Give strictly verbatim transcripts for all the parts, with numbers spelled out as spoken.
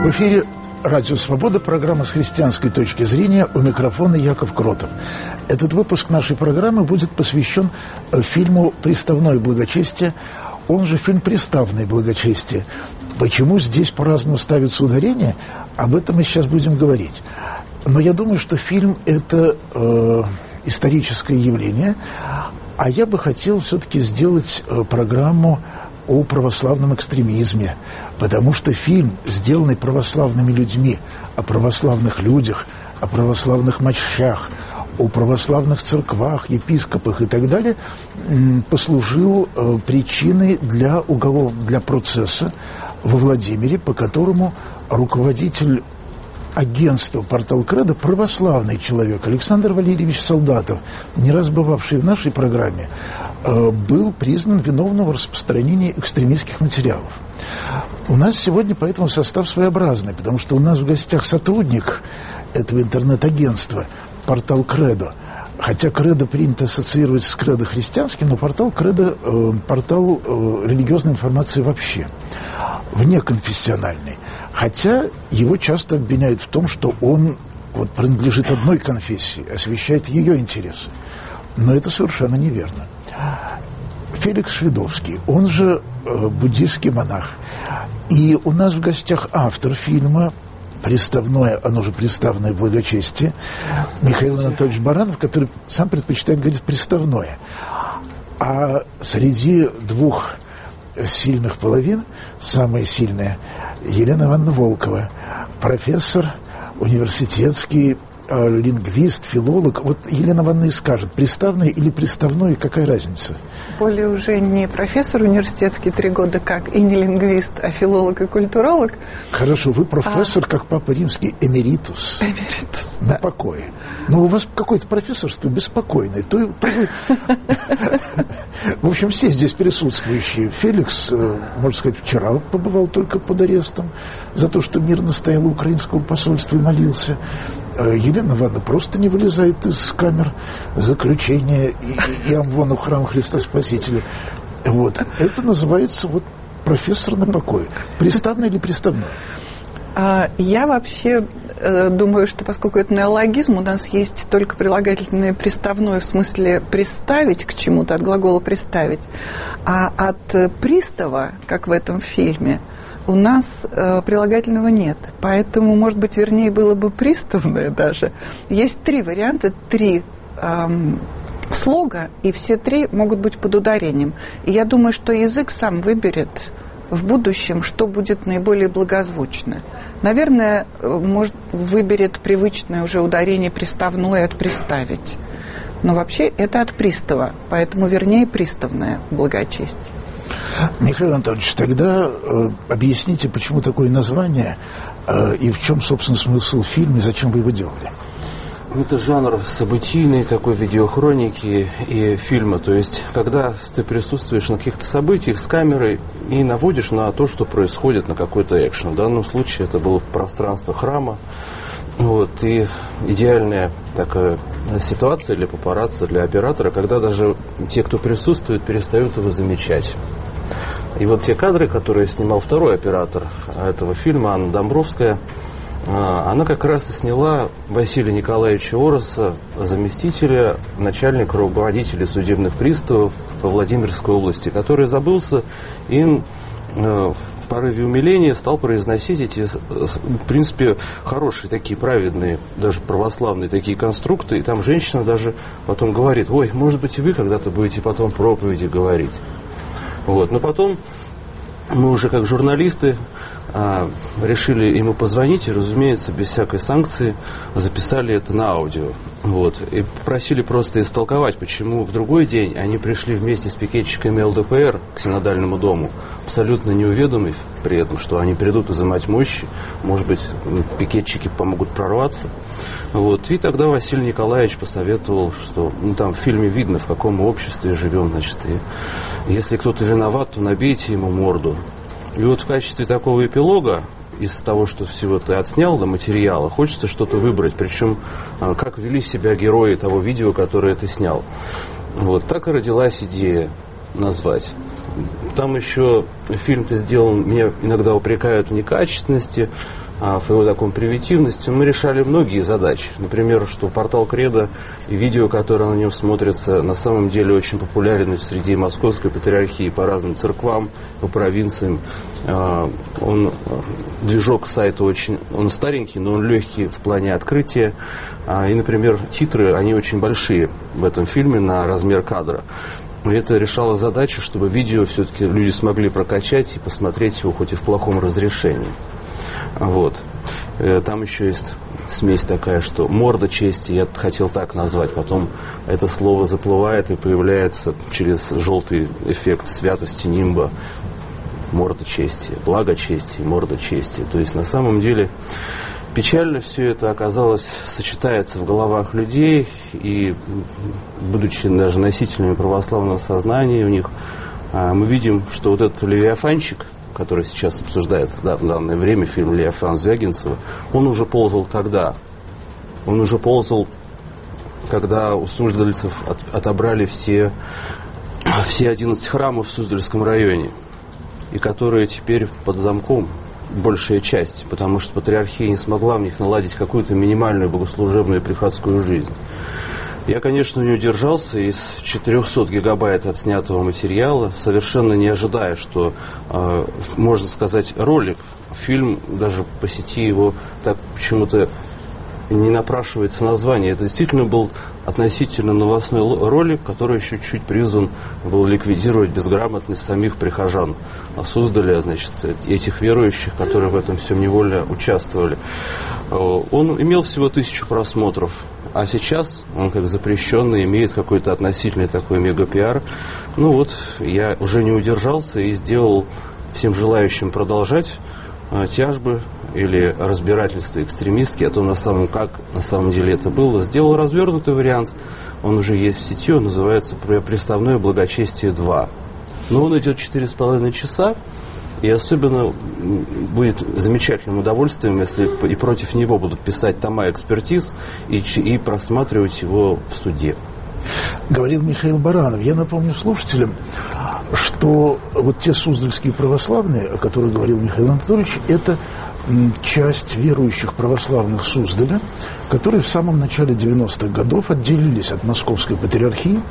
В эфире «Радио Свобода», программа «С христианской точки зрения», у микрофона Яков Кротов. Этот выпуск нашей программы будет посвящен фильму «Приставное благочестие», он же фильм «Приставное благочестие». Почему здесь по-разному ставится ударение, об этом мы сейчас будем говорить. Но я думаю, что фильм – это э, историческое явление, а я бы хотел все-таки сделать э, программу о православном экстремизме, потому что фильм, сделанный православными людьми, о православных людях, о православных мощах, о православных церквах, епископах и так далее, послужил причиной для уголов... для процесса во Владимире, по которому руководитель агентства «Портал Кредо», православный человек Александр Валерьевич Солдатов, не раз бывавший в нашей программе, был признан виновным в распространении экстремистских материалов. У нас сегодня поэтому состав своеобразный, потому что у нас в гостях сотрудник этого интернет-агентства «Портал Кредо». Хотя Кредо принято ассоциировать с Кредо христианским, но портал Кредо э, – портал э, религиозной информации вообще, внеконфессиональный. Хотя его часто обвиняют в том, что он вот, принадлежит одной конфессии, освещает ее интересы. Но это совершенно неверно. Феликс Шведовский, он же э, буддийский монах. И у нас в гостях автор фильма «Приставное», оно же «Приставное благочестие», Михаил Анатольевич Баранов, который сам предпочитает говорить «приставное». А среди двух сильных половин самая сильная Елена Ивановна Волкова, профессор университетский, лингвист, филолог. Вот Елена Ивановна и скажет, приставное или приставное, какая разница? Более уже не профессор университетский три года как, и не лингвист, а филолог и культуролог. Хорошо, вы профессор, а... как Папа Римский, эмеритус. Эмеритус, На да. покое. Но у вас какое-то профессорство беспокойное. То, то вы... В общем, все здесь присутствующие. Феликс, можно сказать, вчера побывал только под арестом за то, что мирно стоял у украинского посольства и молился. Елена Ивановна просто не вылезает из камер заключения и, и амвона в храм Христа Спасителя. Вот. Это называется вот профессор на покое. Приставное или приставное? Я вообще э, думаю, что поскольку это неологизм, у нас есть только прилагательное приставное в смысле приставить к чему-то, от глагола приставить, а от пристава, как в этом фильме, у нас э, прилагательного нет. Поэтому, может быть, вернее было бы приставное даже. Есть три варианта, три эм, слога, и все три могут быть под ударением. И я думаю, что язык сам выберет в будущем, что будет наиболее благозвучно. Наверное, может, выберет привычное уже ударение приставное от приставить. Но вообще это от пристава, поэтому вернее приставное благочестие. Михаил Анатольевич, тогда э, объясните, почему такое название э, и в чем, собственно, смысл фильма и зачем вы его делали? Это жанр событийный, такой видеохроники и фильма. То есть, когда ты присутствуешь на каких-то событиях с камерой и наводишь на то, что происходит, на какой-то экшен. В данном случае это было пространство храма. Вот, и идеальная такая ситуация для папарацци, для оператора, когда даже те, кто присутствует, перестают его замечать. И вот те кадры, которые снимал второй оператор этого фильма, Анна Домбровская, она как раз и сняла Василия Николаевича Ороса, заместителя начальника руководителя судебных приставов по Владимирской области, который забылся и в порыве умиления стал произносить эти, в принципе, хорошие такие праведные, даже православные такие конструкты. И там женщина даже потом говорит: ой, может быть, и вы когда-то будете потом проповеди говорить. Вот. Но потом мы уже как журналисты а, решили ему позвонить и, разумеется, без всякой санкции записали это на аудио. Вот. И попросили просто истолковать, почему в другой день они пришли вместе с пикетчиками эл дэ пэ эр к Синодальному дому, абсолютно не уведомив при этом, что они придут изымать мощи, может быть, пикетчики помогут прорваться. Вот. И тогда Василий Николаевич посоветовал, что ну, там в фильме видно, в каком мы обществе живем, значит, и если кто-то виноват, то набейте ему морду. И вот в качестве такого эпилога, из того, что всего ты отснял до материала, хочется что-то выбрать, причем как вели себя герои того видео, которое ты снял. Вот так и родилась идея назвать. Там еще фильм-то сделан, меня иногда упрекают в некачественности, в его таком примитивности, мы решали многие задачи. Например, что портал Кредо и видео, которое на нем смотрится, на самом деле очень популярен среди Московской Патриархии по разным церквам, по провинциям. Он, движок сайта очень, он старенький, но он легкий в плане открытия. И, например, титры, они очень большие в этом фильме на размер кадра. И это решало задачу, чтобы видео все-таки люди смогли прокачать и посмотреть его хоть и в плохом разрешении. Вот. Там еще есть смесь такая, что морда чести, я хотел так назвать, потом это слово заплывает и появляется через желтый эффект святости нимба. Морда чести, благо чести, морда чести. То есть на самом деле печально все это оказалось, сочетается в головах людей, и будучи даже носителями православного сознания у них, мы видим, что вот этот Левиафанчик, который сейчас обсуждается, да, в данное время, фильм Левиафан Звягинцева, он уже ползал тогда. Он уже ползал, когда у суздальцев от, отобрали все, все одиннадцать храмов в Суздальском районе, и которые теперь под замком, большая часть, потому что патриархия не смогла в них наладить какую-то минимальную богослужебную приходскую жизнь. Я, конечно, не удержался из четырехсот гигабайт отснятого материала, совершенно не ожидая, что, э, можно сказать, ролик, фильм, даже по сети его так почему-то не напрашивается название. Это действительно был относительно новостной ролик, который еще чуть призван был ликвидировать безграмотность самих прихожан Суздаля, значит, этих верующих, которые в этом всем невольно участвовали. Он имел всего тысячу просмотров, а сейчас он, как запрещенный, имеет какой-то относительный такой мега-пиар. Ну вот, я уже не удержался и сделал всем желающим продолжать тяжбы или разбирательства экстремистские о том, на самом, как на самом деле это было. Сделал развернутый вариант, он уже есть в сети, он называется «Приставное благочестие два». Но он идет четыре с половиной часа, и особенно будет замечательным удовольствием, если и против него будут писать тома экспертиз и, и просматривать его в суде. Говорил Михаил Баранов. Я напомню слушателям, что вот те суздальские православные, о которых говорил Михаил Анатольевич, это часть верующих православных Суздаля, которые в самом начале девяностых годов отделились от Московской Патриархии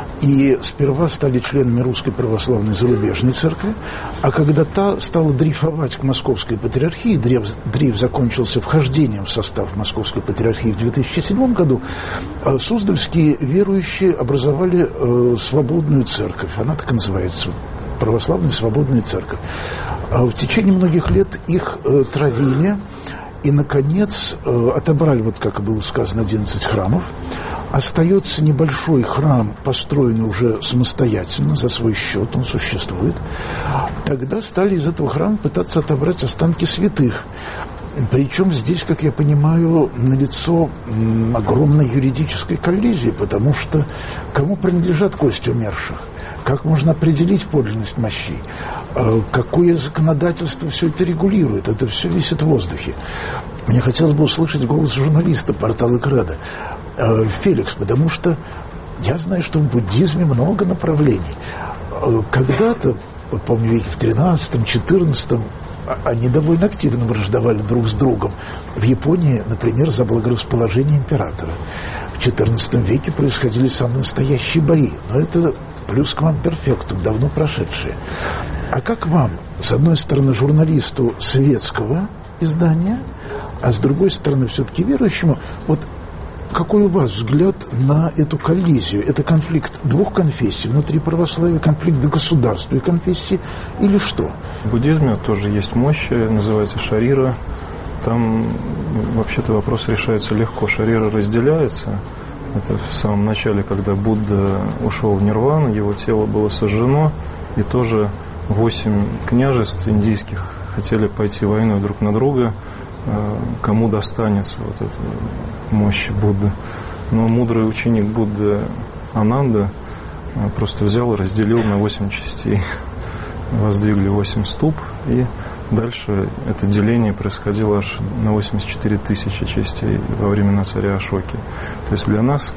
и сперва стали членами Русской Православной Зарубежной Церкви, а когда та стала дрейфовать к Московской Патриархии, дрейф, дрейф закончился вхождением в состав Московской Патриархии в две тысячи седьмом году, суздальские верующие образовали э, свободную церковь, она так и называется, Православная Свободная Церковь. В течение многих лет их э, травили и, наконец, э, отобрали, вот как было сказано, одиннадцать храмов. Остается небольшой храм, построенный уже самостоятельно, за свой счет, он существует. Тогда стали из этого храма пытаться отобрать останки святых. Причем здесь, как я понимаю, налицо огромной юридической коллизии, потому что кому принадлежат кости умерших? Как можно определить подлинность мощей? Какое законодательство все это регулирует? Это все висит в воздухе. Мне хотелось бы услышать голос журналиста портала Кредо, Феликс, потому что я знаю, что в буддизме много направлений. Когда-то, помню, веке в тринадцатом, четырнадцатом, они довольно активно враждовали друг с другом. В Японии, например, за благорасположение императора. В четырнадцатом веке происходили самые настоящие бои. Но это плюс к вам перфектум, давно прошедшие. А как вам, с одной стороны, журналисту светского издания, а с другой стороны, все-таки верующему, вот какой у вас взгляд на эту коллизию? Это конфликт двух конфессий внутри православия, конфликт государства и конфессии, или что? В буддизме тоже есть мощь, называется шарира. Там вообще-то вопрос решается легко. Шарира разделяется. Это в самом начале, когда Будда ушел в нирвану, его тело было сожжено, и тоже восемь княжеств индийских хотели пойти войной друг на друга, кому достанется вот эта мощь Будды. Но мудрый ученик Будды Ананда просто взял и разделил на восемь частей. Воздвигли восемь ступ, и дальше это деление происходило аж на восемьдесят четыре тысячи частей во времена царя Ашоки. То есть для нас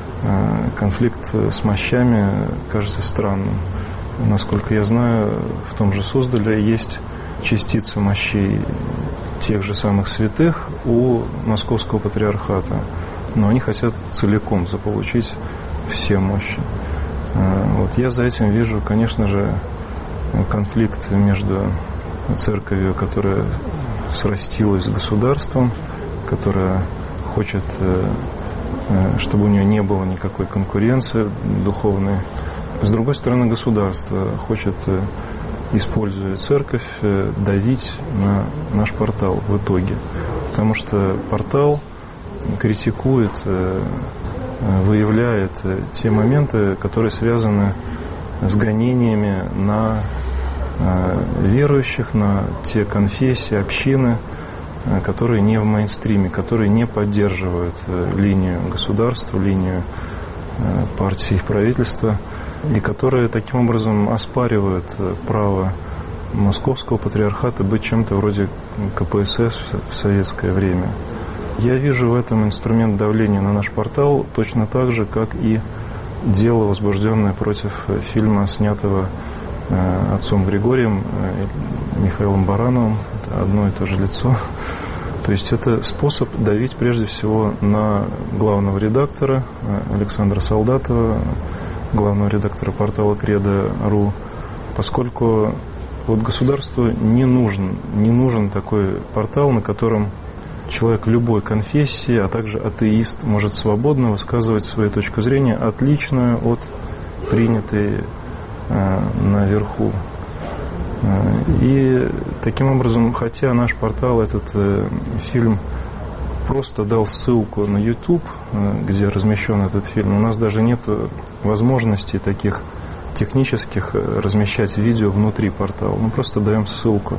конфликт с мощами кажется странным. Насколько я знаю, в том же Суздале есть частицы мощей тех же самых святых у Московского патриархата. Но они хотят целиком заполучить все мощи. Вот я за этим вижу, конечно же, конфликт между церковью, которая срастилась с государством, которая хочет, чтобы у нее не было никакой конкуренции духовной. С другой стороны, государство хочет, используя церковь, давить на наш портал в итоге. Потому что портал критикует, выявляет те моменты, которые связаны с гонениями на верующих, на те конфессии, общины, которые не в мейнстриме, которые не поддерживают линию государства, линию партии и правительства, и которые таким образом оспаривают право Московского патриархата быть чем-то вроде ка пэ эс эс в советское время. Я вижу в этом инструмент давления на наш портал точно так же, как и дело, возбужденное против фильма, снятого отцом Григорием, Михаилом Барановым. Это одно и то же лицо. То есть это способ давить прежде всего на главного редактора Александра Солдатова, главного редактора портала кредо точка ру, поскольку вот государству не нужен, не нужен такой портал, на котором человек любой конфессии, а также атеист, может свободно высказывать свою точку зрения, отличную от принятой э, наверху. И таким образом, хотя наш портал, этот э, фильм, просто дал ссылку на YouTube, э, где размещен этот фильм, у нас даже нет возможности таких технических размещать видео внутри портала. Мы просто даем ссылку.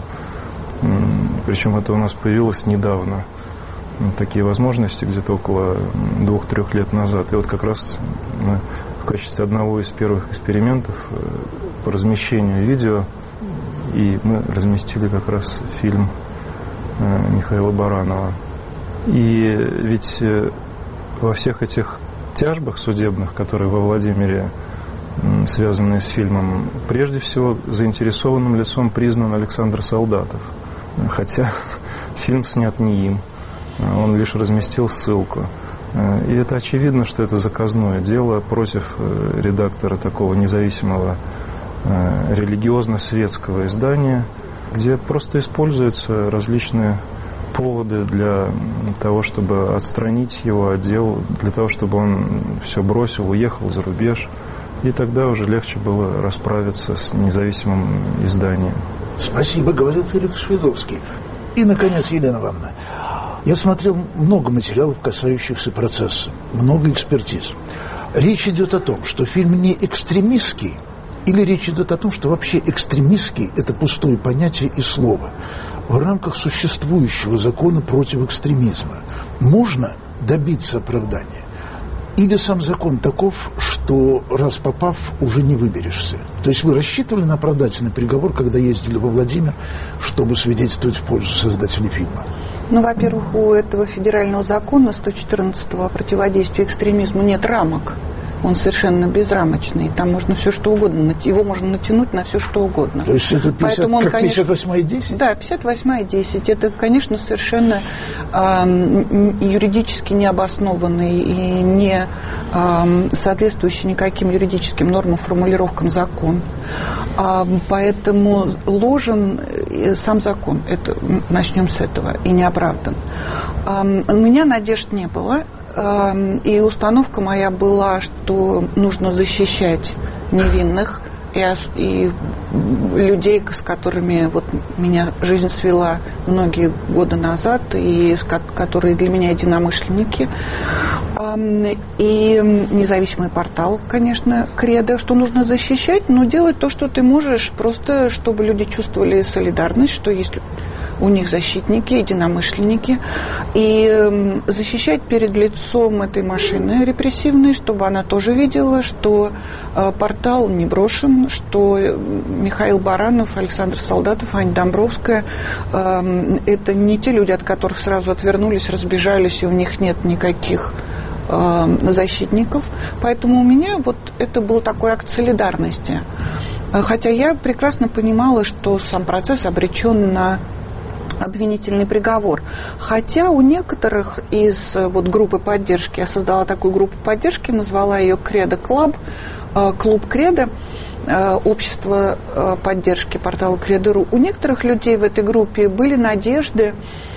Причем это у нас появилось недавно. Такие возможности где-то около двух-трех лет назад. И вот как раз мы в качестве одного из первых экспериментов по размещению видео, и мы разместили как раз фильм Михаила Баранова. И ведь во всех этих тяжбах судебных, которые во Владимире, связанные с фильмом, прежде всего заинтересованным лицом признан Александр Солдатов. Хотя фильм снят не им, он лишь разместил ссылку. И это очевидно, что это заказное дело против редактора такого независимого религиозно-светского издания, где просто используются различные поводы для того, чтобы отстранить его от дел, для того, чтобы он все бросил, уехал за рубеж. И тогда уже легче было расправиться с независимым изданием. Спасибо, говорил Феликс Шведовский. И, наконец, Елена Ивановна, я смотрел много материалов, касающихся процесса, много экспертиз. Речь идет о том, что фильм не экстремистский, или речь идет о том, что вообще экстремистский – это пустое понятие и слово. В рамках существующего закона против экстремизма можно добиться оправдания. Или сам закон таков, что раз попав, уже не выберешься. То есть вы рассчитывали на оправдательный приговор, когда ездили во Владимир, чтобы свидетельствовать в пользу создателей фильма? Ну, во-первых, у этого федерального закона сто четырнадцатого о противодействии экстремизму нет рамок. Он совершенно безрамочный. Там можно все что угодно. Его можно натянуть на все что угодно. То есть это пятьдесят, он, как конечно, пятьдесят восьмая десять? Да, пятьдесят восьмая десять. Это, конечно, совершенно э, юридически необоснованный и не э, соответствующий никаким юридическим нормам, формулировкам закон. А, поэтому ложен сам закон. Это, начнем с этого. И не оправдан. А, у меня надежд не было. И установка моя была, что нужно защищать невинных и, и людей, с которыми вот меня жизнь свела многие годы назад, и которые для меня единомышленники. И независимый портал, конечно, кредо, что нужно защищать, но делать то, что ты можешь, просто чтобы люди чувствовали солидарность, что есть у них защитники, единомышленники, и защищать перед лицом этой машины репрессивной, чтобы она тоже видела, что портал не брошен, что Михаил Баранов, Александр Солдатов, Аня Домбровская – это не те люди, от которых сразу отвернулись, разбежались, и у них нет никаких защитников. Поэтому у меня вот это был такой акт солидарности. Хотя я прекрасно понимала, что сам процесс обречен на обвинительный приговор. Хотя у некоторых из вот, группы поддержки, я создала такую группу поддержки, назвала ее Кредо Клаб, клуб Кредо, общество поддержки портала Кредо.ру. У некоторых людей в этой группе были надежды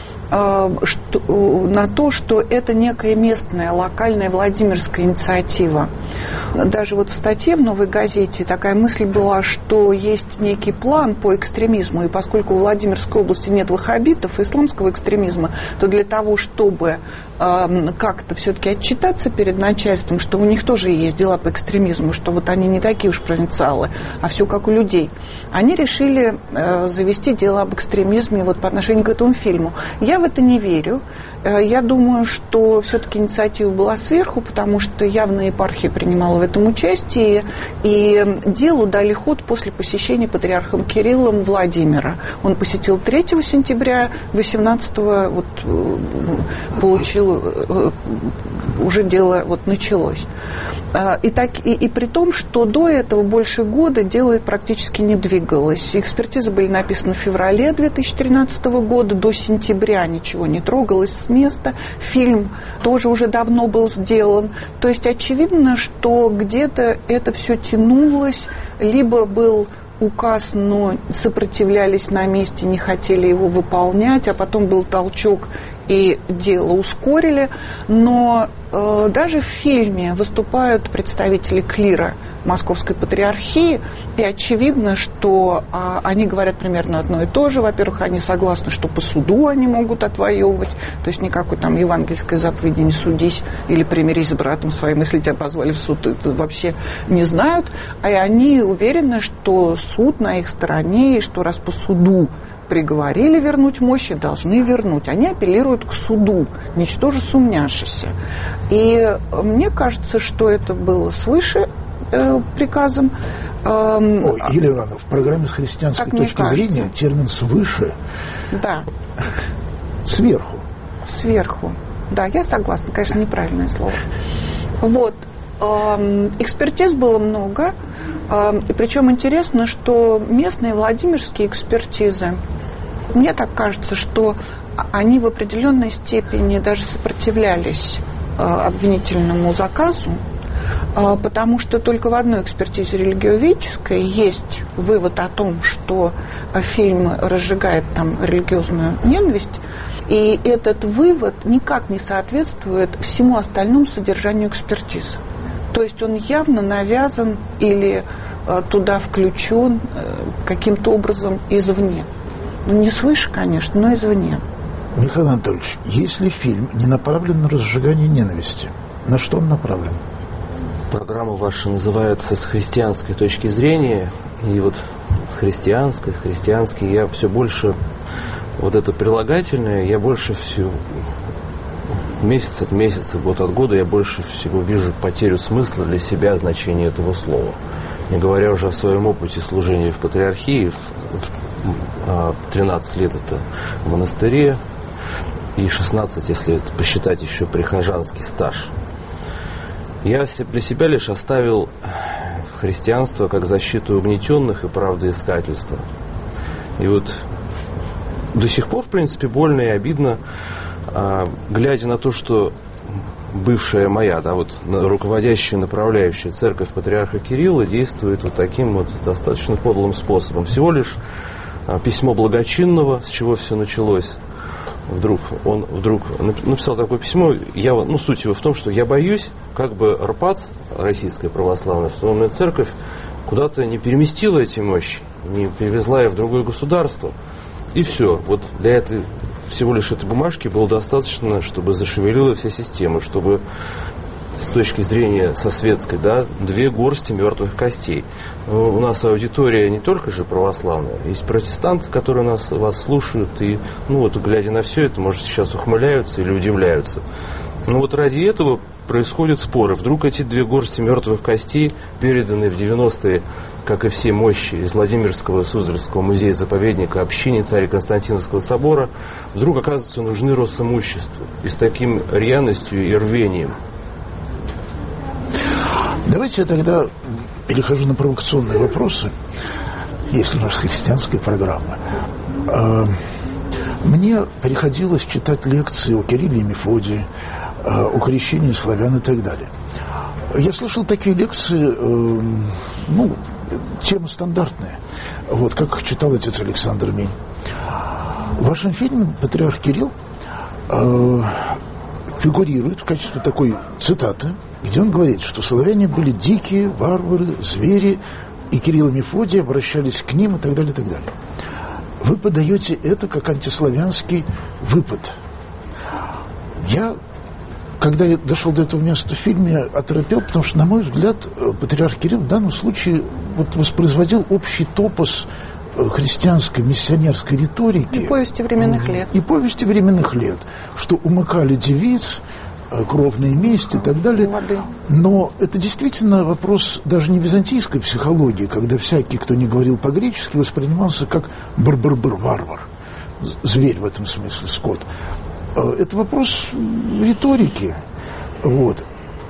Что, на то, что это некая местная, локальная владимирская инициатива. Даже вот в статье в «Новой газете» такая мысль была, что есть некий план по экстремизму, и поскольку в Владимирской области нет ваххабитов, исламского экстремизма, то для того, чтобы э, как-то все-таки отчитаться перед начальством, что у них тоже есть дела по экстремизму, что вот они не такие уж провинциалы, а все как у людей, они решили э, завести дело об экстремизме вот по отношению к этому фильму. Я в это не верю. Я думаю, что все-таки инициатива была сверху, потому что явно епархия принимала в этом участие, и делу дали ход после посещения патриархом Кириллом Владимира. Он посетил третьего сентября, восемнадцатого вот, получил, уже дело вот началось. И, так, и, и при том, что до этого больше года дело практически не двигалось. Экспертизы были написаны в феврале две тысячи тринадцатого года, до сентября ничего не трогалось с места. Фильм тоже уже давно был сделан. То есть очевидно, что где-то это все тянулось, либо был указ, но сопротивлялись на месте, не хотели его выполнять, а потом был толчок, и дело ускорили. Но э, даже в фильме выступают представители клира Московской Патриархии, и очевидно, что э, они говорят примерно одно и то же. Во-первых, они согласны, что по суду они могут отвоевывать, то есть никакой там евангельской заповеди «не судись» или «примирись с братом своим, если тебя позвали в суд», это вообще не знают. А и они уверены, что суд на их стороне, и что раз по суду приговорили вернуть мощи, должны вернуть. Они апеллируют к суду, ничтоже сумняшися. И мне кажется, что это было свыше э, приказом. Эм, О, Елена Ивановна, в программе с христианской точки зрения термин «свыше» да. сверху. Сверху. Да, я согласна, конечно, неправильное слово. Вот. Эм, экспертиз было много. Эм, и причем интересно, что местные владимирские экспертизы, мне так кажется, что они в определенной степени даже сопротивлялись э, обвинительному заказу, э, потому что только в одной экспертизе религиоведческой есть вывод о том, что э, фильм разжигает там религиозную ненависть, и этот вывод никак не соответствует всему остальному содержанию экспертизы. То есть он явно навязан или э, туда включен э, каким-то образом извне. Не свыше, конечно, но извне. Михаил Анатольевич, если фильм не направлен на разжигание ненависти, на что он направлен? Программа ваша называется «С христианской точки зрения». И вот с христианской, христианский, я все больше, вот это прилагательное, я больше всего, месяц от месяца, год от года, я больше всего вижу потерю смысла для себя, значения этого слова. Не говоря уже о своем опыте служения в патриархии, тринадцать лет это в монастыре, и шестнадцать, если это посчитать еще прихожанский стаж. Я для себя лишь оставил христианство как защиту угнетенных и правдоискательство. И вот до сих пор, в принципе, больно и обидно, глядя на то, что бывшая моя, да, вот руководящая, направляющая церковь патриарха Кирилла действует вот таким вот достаточно подлым способом. Всего лишь письмо благочинного, с чего все началось. Вдруг он вдруг написал такое письмо. Я, ну, суть его в том, что я боюсь, как бы РПАЦ, Российская Православная Автономная Церковь, куда-то не переместила эти мощи, не перевезла их в другое государство. И все. Вот для этой, всего лишь этой бумажки было достаточно, чтобы зашевелила вся система, чтобы с точки зрения сосветской, да, две горсти мертвых костей. Но у нас аудитория не только же православная, есть протестанты, которые нас, вас слушают, и, ну вот, глядя на все это, может, сейчас ухмыляются или удивляются. Но вот ради этого происходят споры. Вдруг эти две горсти мертвых костей, переданные в девяностые, как и все мощи из Владимирского Суздальского музея-заповедника общине Царя Константиновского собора, вдруг, оказывается, нужны Росимуществу. И с таким рьяностью и рвением. Давайте я тогда перехожу на провокационные вопросы, если у нас христианская программа. Мне приходилось читать лекции о Кирилле и Мефодии, о крещении славян и так далее. Я слышал такие лекции, э, ну, темы стандартные, вот, как читал отец Александр Мень. В вашем фильме патриарх Кирилл э, фигурирует в качестве такой цитаты, где он говорит, что славяне были дикие, варвары, звери, и Кирилл и Мефодий обращались к ним и так далее, и так далее. Вы подаете это как антиславянский выпад. Я... Когда я дошел до этого места в фильме, оторопел, потому что, на мой взгляд, патриарх Кирилл в данном случае вот воспроизводил общий топос христианской миссионерской риторики. И повести временных лет. И повести временных лет, что умыкали девиц, кровные мести и так далее. Воды. Но это действительно вопрос даже не византийской психологии, когда всякий, кто не говорил по-гречески, воспринимался как бар-бар-бар, варвар, зверь в этом смысле, скот. Это вопрос риторики. Вот.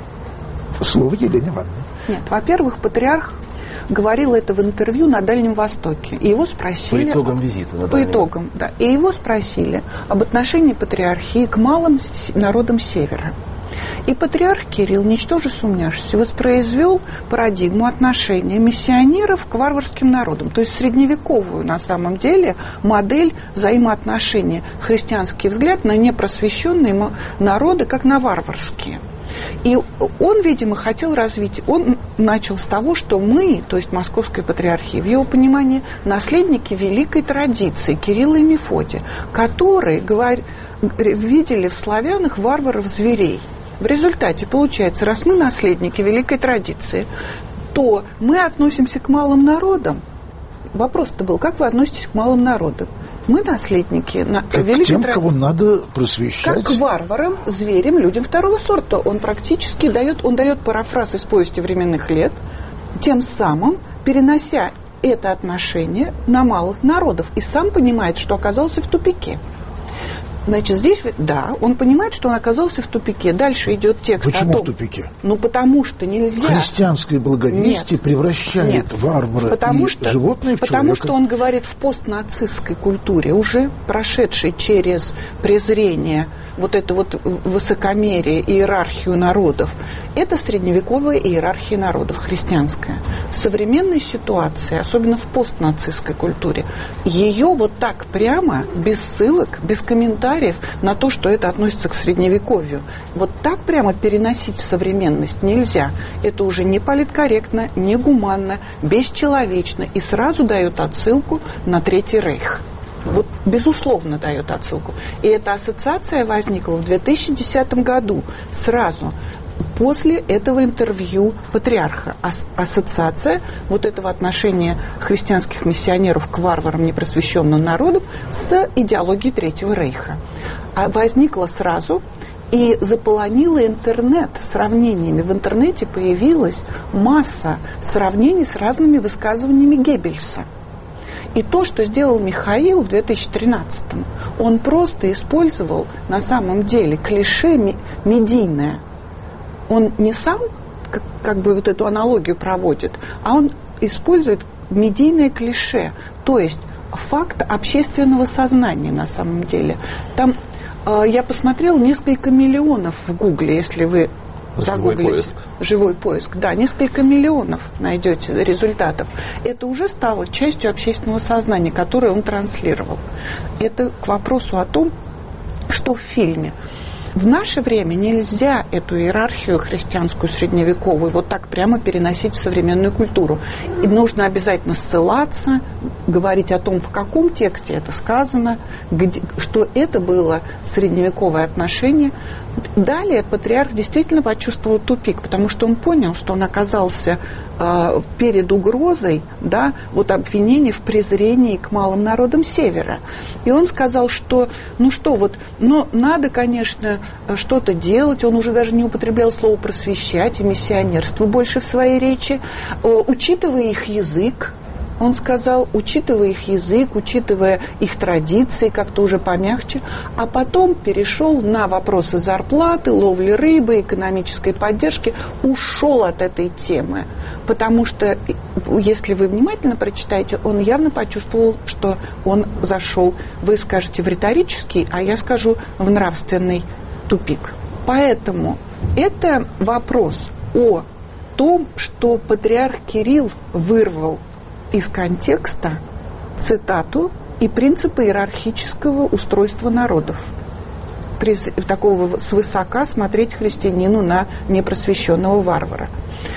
Слово Елене Ивановне. Нет, во-первых, патриарх говорил это в интервью на Дальнем Востоке. И его спросили... По итогам визита на По Дальнем. итогам, да. И его спросили об отношении патриархии к малым народам Севера. И патриарх Кирилл, ничтоже сумняшися, воспроизвел парадигму отношения миссионеров к варварским народам, то есть средневековую, на самом деле, модель взаимоотношений, христианский взгляд на непросвещенные народы, как на варварские. И он, видимо, хотел развить, он начал с того, что мы, то есть Московская патриархия, в его понимании, наследники великой традиции Кирилла и Мефодия, которые говор... видели в славянах варваров-зверей. В результате, получается, раз мы наследники великой традиции, то мы относимся к малым народам. Вопрос-то был, как вы относитесь к малым народам? Мы наследники на как великой к тем, традиции. Кого надо просвещать. Как к варварам, зверям, людям второго сорта. Он практически дает, он дает парафраз из повести временных лет, тем самым перенося это отношение на малых народов. И сам понимает, что оказался в тупике. Значит, здесь, да, он понимает, что он оказался в тупике. Дальше идет текст Почему о том... в тупике? Ну, потому что нельзя... Христианское благовестие Нет. превращает Нет. варвара потому и что, животное в Потому человека. что он говорит в постнацистской культуре, уже прошедшей через презрение, вот это вот высокомерие, иерархию народов. Это средневековая иерархия народов, христианская. В современной ситуации, особенно в постнацистской культуре, ее вот так прямо, без ссылок, без комментариев на то, что это относится к средневековью, вот так прямо переносить в современность нельзя. Это уже не политкорректно, не гуманно, бесчеловечно и сразу дает отсылку на Третий Рейх. Вот, безусловно, дает отсылку. И эта ассоциация возникла в две тысячи десятом году, сразу после этого интервью патриарха. Ас- ассоциация вот этого отношения христианских миссионеров к варварам, непросвещенным народам с идеологией Третьего Рейха. А возникла сразу и заполонила интернет сравнениями. В интернете появилась масса сравнений с разными высказываниями Геббельса. И то, что сделал Михаил в две тысячи тринадцатом, он просто использовал на самом деле клише медийное. Он не сам как, как бы вот эту аналогию проводит, а он использует медийное клише, то есть факт общественного сознания на самом деле. Там э, я посмотрела несколько миллионов в Гугле, если вы Живой поиск. Живой поиск, да, несколько миллионов найдете результатов. Это уже стало частью общественного сознания, которое он транслировал. Это к вопросу о том, что в фильме. В наше время нельзя эту иерархию христианскую, средневековую, вот так прямо переносить в современную культуру. И нужно обязательно ссылаться, говорить о том, в каком тексте это сказано, где, что это было средневековое отношение. Далее патриарх действительно почувствовал тупик, потому что он понял, что он оказался э, перед угрозой, да, вот обвинений в презрении к малым народам Севера. И он сказал, что, ну что, вот, ну, надо, конечно, что-то делать. Он уже даже не употреблял слово «просвещать» и «миссионерство» больше в своей речи, э, учитывая их язык. Он сказал, учитывая их язык, учитывая их традиции, как-то уже помягче, а потом перешел на вопросы зарплаты, ловли рыбы, экономической поддержки, ушел от этой темы. Потому что, если вы внимательно прочитаете, он явно почувствовал, что он зашел, вы скажете, в риторический, а я скажу, в нравственный тупик. Поэтому это вопрос о том, что патриарх Кирилл вырвал из контекста цитату и принципы иерархического устройства народов. Такого свысока смотреть христианину на непросвещенного варвара.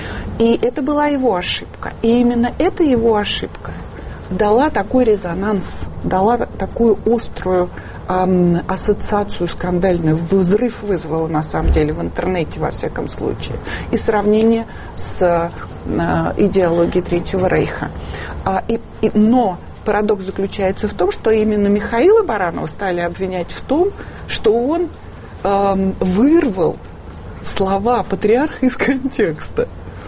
И это была его ошибка. И именно эта его ошибка дала такой резонанс, дала такую острую эм, ассоциацию скандальную, взрыв вызвала на самом деле в интернете, во всяком случае, и сравнение с э, идеологией Третьего Рейха. А, и, и, но парадокс заключается в том, что именно Михаила Баранова стали обвинять в том, что он эм, вырвал слова патриарха из контекста.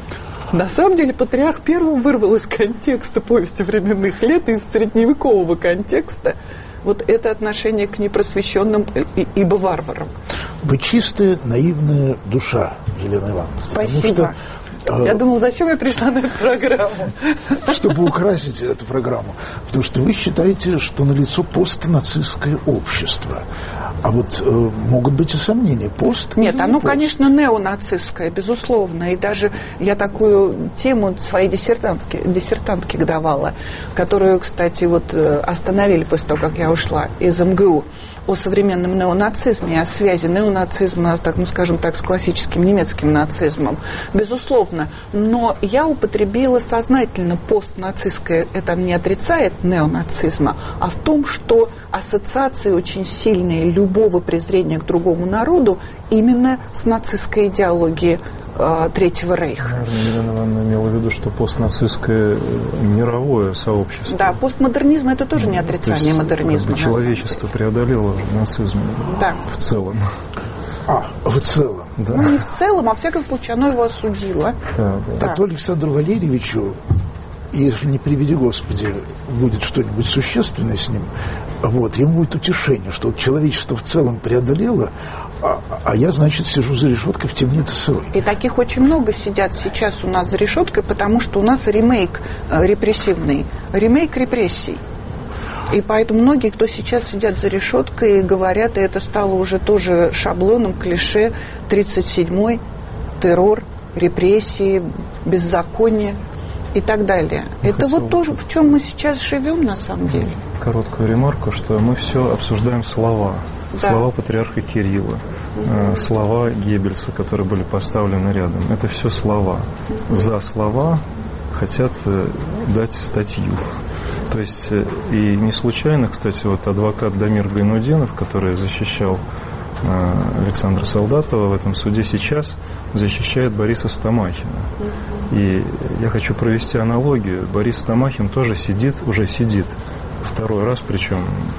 На самом деле патриарх первым вырвал из контекста повести временных лет, из средневекового контекста, вот это отношение к непросвещенным ибо варварам. Вы чистая, наивная душа, Елена Ивановна. Спасибо. Что, я э, думала, зачем я пришла на эту программу? Чтобы украсить эту программу. Потому что вы считаете, что налицо постнацистское общество. А вот э, могут быть и сомнения. Пост Нет, оно, пост? конечно, неонацистское, безусловно. И даже я такую тему своей диссертантке, диссертантке давала, которую, кстати, вот остановили после того, как я ушла из эм гэ у, о современном неонацизме, о связи неонацизма, так, ну, скажем так, с классическим немецким нацизмом. Безусловно. Но я употребила сознательно постнацистское, это не отрицает неонацизма, а в том, что ассоциации очень сильные любого презрения к другому народу именно с нацистской идеологией э, Третьего Рейха. Наверное, Елена Ивановна имела в виду, что постнацистское мировое сообщество. Да, постмодернизм это тоже не отрицание То есть, модернизма. Как бы человечество преодолело нацизм, да, в целом. А, в целом. Да. Ну, не в целом, а в всяком случае оно его осудило. Да, да. А то Александру Валерьевичу, если не приведи Господи, будет что-нибудь существенное с ним, вот, ему будет утешение, что вот человечество в целом преодолело, а, а я, значит, сижу за решеткой в темнице сырой. И таких очень много сидят сейчас у нас за решеткой, потому что у нас ремейк э, репрессивный, ремейк репрессий. И поэтому многие, кто сейчас сидят за решеткой, говорят, и это стало уже тоже шаблоном, клише, тридцать седьмой, террор, репрессии, беззаконие и так далее. Я это вот тоже, в чем мы сейчас живем на самом деле. Короткую ремарку, что мы все обсуждаем слова. Да. Слова патриарха Кирилла, угу. слова Геббельса, которые были поставлены рядом. Это все слова. За слова хотят дать статью. То есть, и не случайно, кстати, вот адвокат Дамир Гайнудинов, который защищал Александра Солдатова в этом суде, сейчас защищает Бориса Стамахина. И я хочу провести аналогию. Борис Стамахин тоже сидит, уже сидит второй раз, причем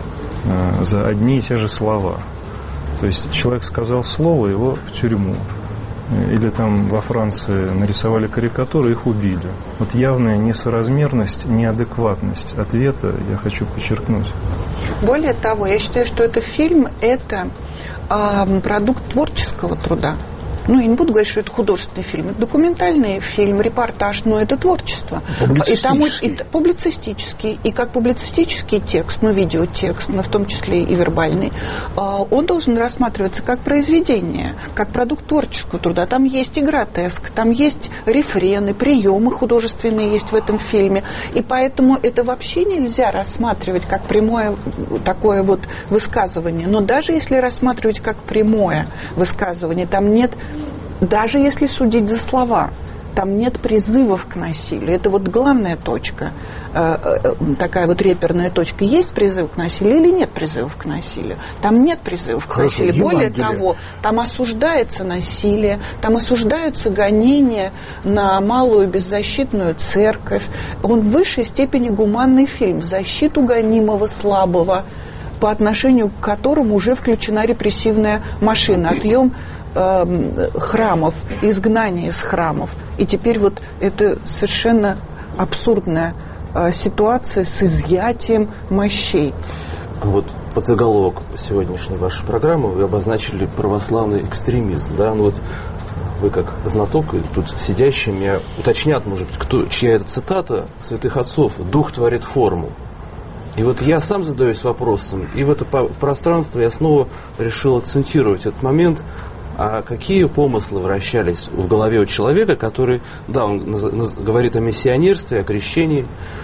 за одни и те же слова. То есть человек сказал слово, его в тюрьму. Или там во Франции нарисовали карикатуры, их убили. Вот явная несоразмерность, неадекватность ответа я хочу подчеркнуть. Более того, я считаю, что этот фильм – это э, продукт творческого труда. Ну, я не буду говорить, что это художественный фильм. Это документальный фильм, репортаж, но это творчество. Публицистический. И там, и, публицистический. И как публицистический текст, ну, видеотекст, но в том числе и вербальный, он должен рассматриваться как произведение, как продукт творческого труда. Там есть игра теск, там есть рефрены, приемы художественные есть в этом фильме. И поэтому это вообще нельзя рассматривать как прямое такое вот высказывание. Но даже если рассматривать как прямое высказывание, там нет... Даже если судить за слова, там нет призывов к насилию. Это вот главная точка, э, э, такая вот реперная точка. Есть призыв к насилию или нет призывов к насилию? Там нет призывов к Хорошо, насилию. Более Евангелие. того, там осуждается насилие, там осуждаются гонения на малую беззащитную церковь. Он в высшей степени гуманный фильм, в защиту гонимого слабого, по отношению к которому уже включена репрессивная машина. Отъем храмов, изгнание из храмов. И теперь вот это совершенно абсурдная ситуации с изъятием мощей. Вот под заголовок сегодняшней вашей программы вы обозначили православный экстремизм. Да? Ну, вот вы как знаток, и тут сидящие меня уточнят, может быть, кто, чья это цитата святых отцов: «Дух творит форму». И вот я сам задаюсь вопросом, и в это пространство я снова решил акцентировать этот момент, а какие помыслы вращались в голове у человека, который, да, он говорит о миссионерстве, о крещении,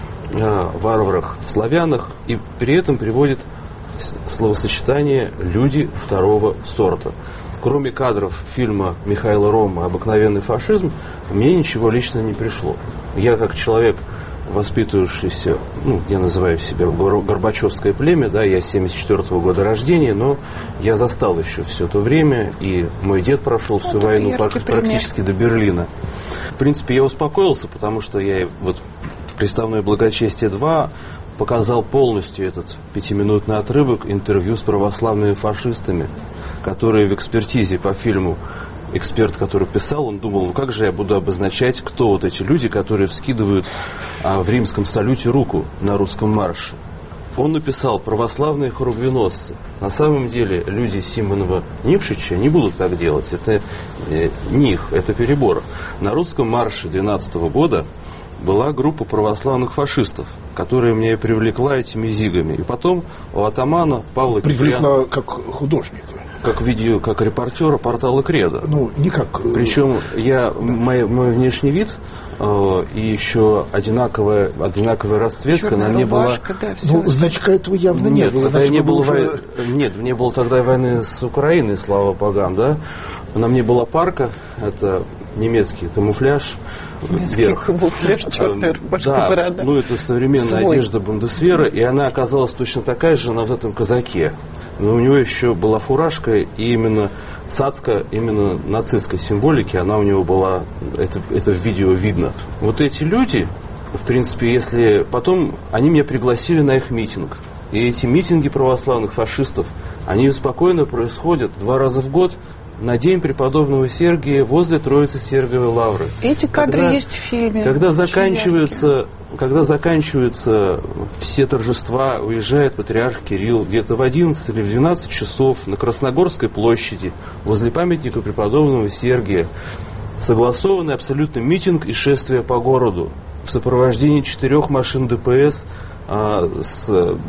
о варварах, славянах, и при этом приводит словосочетание «люди второго сорта». Кроме кадров фильма Михаила Рома «Обыкновенный фашизм», мне ничего лично не пришло. Я, как человек, воспитывавшийся, ну, я называю себя Горбачевское племя, да, я семьдесят четвёртого года рождения, но я застал еще все то время, и мой дед прошел всю вот войну практически до Берлина. В принципе, я успокоился, потому что я вот «Приставное благочестие два» показал полностью этот пятиминутный отрывок интервью с православными фашистами, которые в экспертизе по фильму, эксперт, который писал, он думал, ну как же я буду обозначать, кто вот эти люди, которые вскидывают а, в римском салюте руку на русском марше. Он написал: православные хоругвеносцы. На самом деле люди Симонова-Никшича не будут так делать. Это э, не их, это перебор. На русском марше двенадцатого года была группа православных фашистов, которая меня привлекла этими зигами. И потом у атамана Павла Привлекла Киприана, как художника. Как видео, как репортера портала «Кредо». Ну, не как... Причем я, мой, мой внешний вид э, и еще одинаковая, одинаковая расцветка Черная на мне рубашка, была... Да, все. Ну, значка этого явно не Нет, было. тогда не было уже... вой... Нет, не было тогда войны с Украиной, слава богам, да. На мне была парка, это немецкий камуфляж. Немецкий вверх. камуфляж, черная рубашка, да, борода. ну это современная Свой. одежда Бундесвера, и она оказалась точно такая же на вот этом казаке. Но у него еще была фуражка, и именно цацка, именно нацистской символики, она у него была, это, это в видео видно. Вот эти люди, в принципе, если потом, они меня пригласили на их митинг. И эти митинги православных фашистов, они спокойно происходят два раза в год на день преподобного Сергия возле Троицы Сергиевой Лавры. Эти кадры когда, есть в фильме. Когда заканчиваются, когда заканчиваются все торжества, уезжает патриарх Кирилл где-то в одиннадцать или в двенадцать часов на Красногорской площади возле памятника преподобного Сергия. Согласованный абсолютно митинг и шествие по городу в сопровождении четырех машин ДПС, а, с,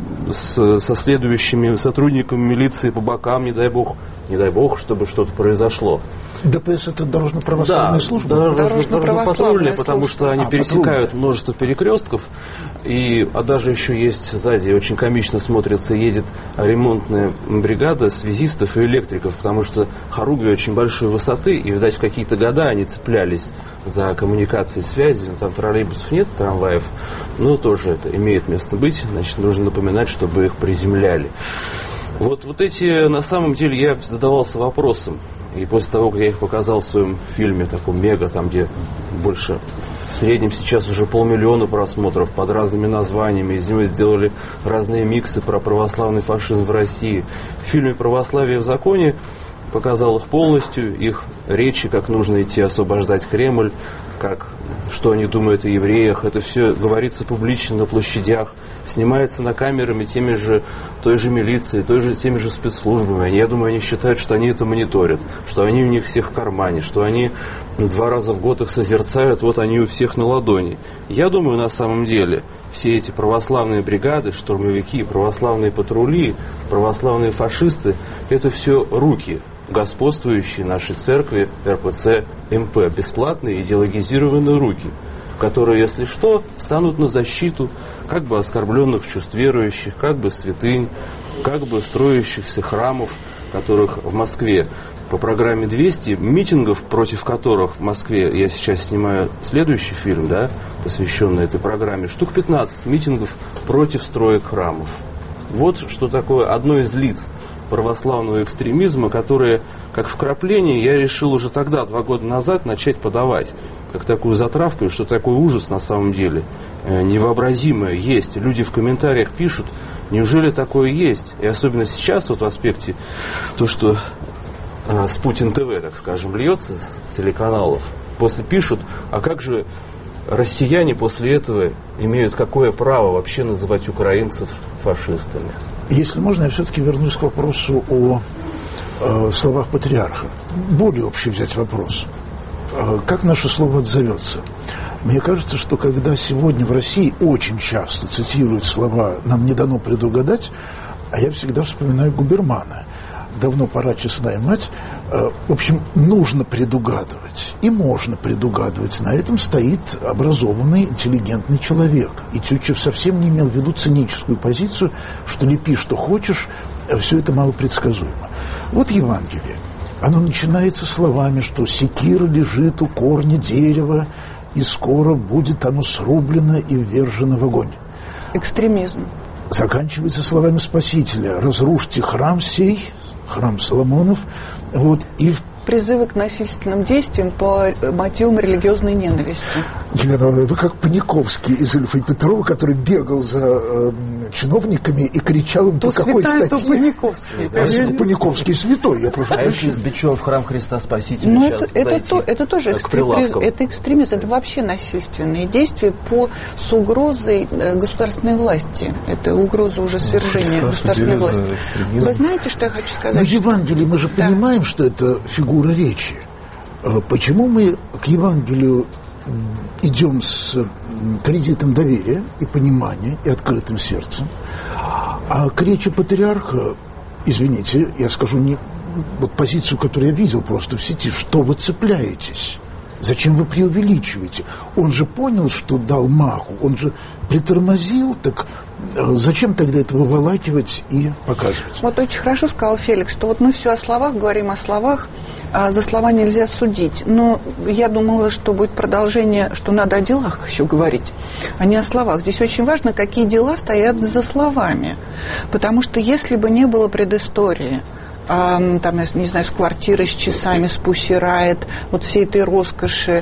с, со следующими сотрудниками милиции по бокам, не дай бог, не дай бог, чтобы что-то произошло. ДПС — это дорожно-православная Да, служба? дорожно-патрульная, потому что они а, пересекают патруль. множество перекрестков. И, а даже еще есть сзади, очень комично смотрится, едет ремонтная бригада связистов и электриков, потому что хоругви очень большой высоты, и, видать, в какие-то года они цеплялись за коммуникации связи. Там троллейбусов нет, трамваев, но тоже это имеет место быть. Значит, нужно напоминать, чтобы их приземляли. Вот, вот эти, на самом деле, я задавался вопросом. И после того, как я их показал в своем фильме, таком мега, там, где больше, в среднем сейчас уже полмиллиона просмотров под разными названиями, из него сделали разные миксы про православный фашизм в России. В фильме «Православие в законе» показал их полностью, их речи, как нужно идти освобождать Кремль, как, что они думают о евреях. Это все говорится публично на площадях, снимается на камерами теми же, той же милицией, той же, теми же спецслужбами. Они, я думаю, они считают, что они это мониторят, что они у них всех в кармане, что они два раза в год их созерцают, вот они у всех на ладони. Я думаю, на самом деле, все эти православные бригады, штурмовики, православные патрули, православные фашисты, это все руки господствующие нашей церкви эр пэ цэ эм пэ, бесплатные идеологизированные руки, которые, если что, встанут на защиту как бы оскорбленных чувств верующих, как бы святынь, как бы строящихся храмов, которых в Москве по программе двести, митингов, против которых в Москве, я сейчас снимаю следующий фильм, да, посвященный этой программе, штук пятнадцать митингов против строек храмов. Вот что такое одно из лиц православного экстремизма, которые, как вкрапление, я решил уже тогда, два года назад, начать подавать, как такую затравку, что такой ужас на самом деле невообразимое есть. Люди в комментариях пишут, неужели такое есть? И особенно сейчас, вот в аспекте, то, что э, с Путин ТВ, так скажем, льется с телеканалов, после пишут, а как же россияне после этого имеют какое право вообще называть украинцев фашистами? Если можно, я все-таки вернусь к вопросу о э, словах патриарха. Более общий взять вопрос. Э, как наше слово отзовется? Мне кажется, что когда сегодня в России очень часто цитируют слова «нам не дано предугадать», а я всегда вспоминаю Губермана. «Давно пора, честная мать». Э, в общем, нужно предугадывать. И можно предугадывать. На этом стоит образованный, интеллигентный человек. И Тютчев совсем не имел в виду циническую позицию, что лепи, что хочешь, все это малопредсказуемо. Вот Евангелие. Оно начинается словами, что секира лежит у корня дерева, и скоро будет оно срублено и ввержено в огонь. Экстремизм. Заканчивается словами Спасителя: разрушьте храм сей, храм Соломонов, вот, и призывы к насильственным действиям по мотивам религиозной ненависти. Елена Владимировна, вы как Паниковский из Ильфа и Петрова, который бегал за э, чиновниками и кричал им, то по какой святой, статье. То Паниковский. А Паниковский святой, я прошу прощения. А если с бичом в храм Христа Спасителя ну, сейчас это, это, то, это тоже экстремизм, это экстремизм, это вообще насильственные действия по, с угрозой государственной власти. Это угроза уже свержения ну, государственной власти. Вы знаете, что я хочу сказать? Но Евангелие мы же да. понимаем, что это фигура речи. Почему мы к Евангелию идем с кредитом доверия и понимания и открытым сердцем, а к речи патриарха, извините, я скажу не вот позицию, которую я видел просто в сети, что вы цепляетесь? Зачем вы преувеличиваете? Он же понял, что дал маху, он же притормозил, так зачем тогда это выволакивать и показывать? Вот очень хорошо сказал Феликс, что вот мы все о словах, говорим о словах, а за слова нельзя судить. Но я думала, что будет продолжение, что надо о делах еще говорить, а не о словах. Здесь очень важно, какие дела стоят за словами. Потому что если бы не было предыстории, там, не знаю, с квартиры, с часами, с Pussy Riot, вот всей этой роскоши,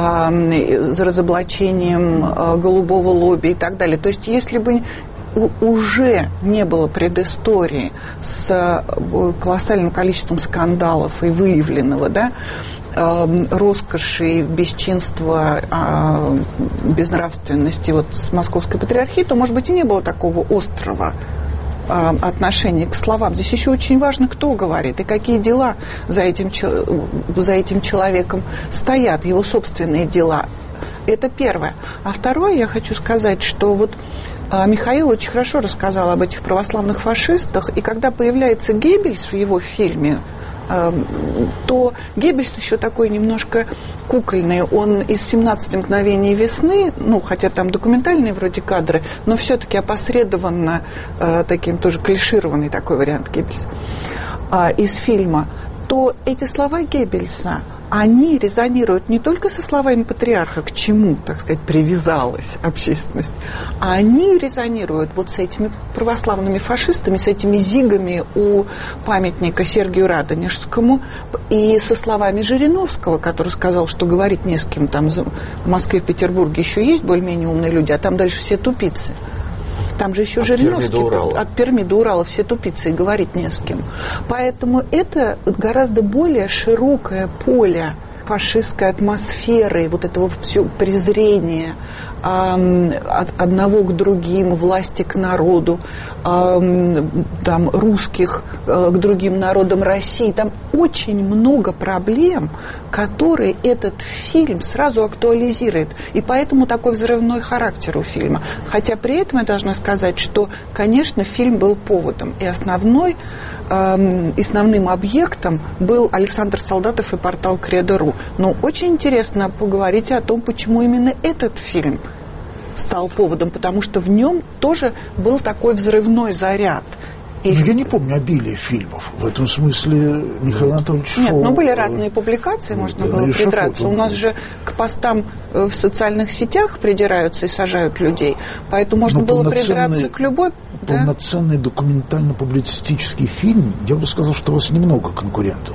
за разоблачением голубого лобби и так далее. То есть, если бы уже не было предыстории с колоссальным количеством скандалов и выявленного, да, роскоши, бесчинства, безнравственности вот с Московской патриархией, то, может быть, и не было такого острого отношение к словам. Здесь еще очень важно, кто говорит и какие дела за этим, за этим человеком стоят, его собственные дела. Это первое. А второе, я хочу сказать, что вот Михаил очень хорошо рассказал об этих православных фашистах, и когда появляется Геббельс в его фильме, то Геббельс еще такой немножко кукольный. Он из «семнадцати мгновений весны», ну, хотя там документальные вроде кадры, но все-таки опосредованно э, таким тоже клишированный такой вариант Геббельса э, из фильма, то эти слова Геббельса, они резонируют не только со словами патриарха, к чему, так сказать, привязалась общественность, а они резонируют вот с этими православными фашистами, с этими зигами у памятника Сергию Радонежскому и со словами Жириновского, который сказал, что говорить не с кем, там в Москве, в Петербурге еще есть более-менее умные люди, а там дальше все тупицы. Там же еще от Жириновский, Перми от Перми до Урала все тупицы, и говорить не с кем. Поэтому это гораздо более широкое поле фашистской атмосферы, вот этого все презрения э, от одного к другим, власти к народу, э, там, русских э, к другим народам России. Там очень много проблем, которые этот фильм сразу актуализирует. И поэтому такой взрывной характер у фильма. Хотя при этом я должна сказать, что, конечно, фильм был поводом. И основной, э, основным объектом был Александр Солдатов и портал Кредо точка ру. Но очень интересно поговорить о том, почему именно этот фильм стал поводом, потому что в нем тоже был такой взрывной заряд. И... Но я не помню обилие фильмов. В этом смысле Михаил Анатольевич Нет, шел... ну были разные публикации, можно было придраться. У нас же к постам в социальных сетях придираются и сажают людей, поэтому можно было придраться к любой... Полноценный да? документально-публицистический фильм, я бы сказал, что у вас немного конкурентов.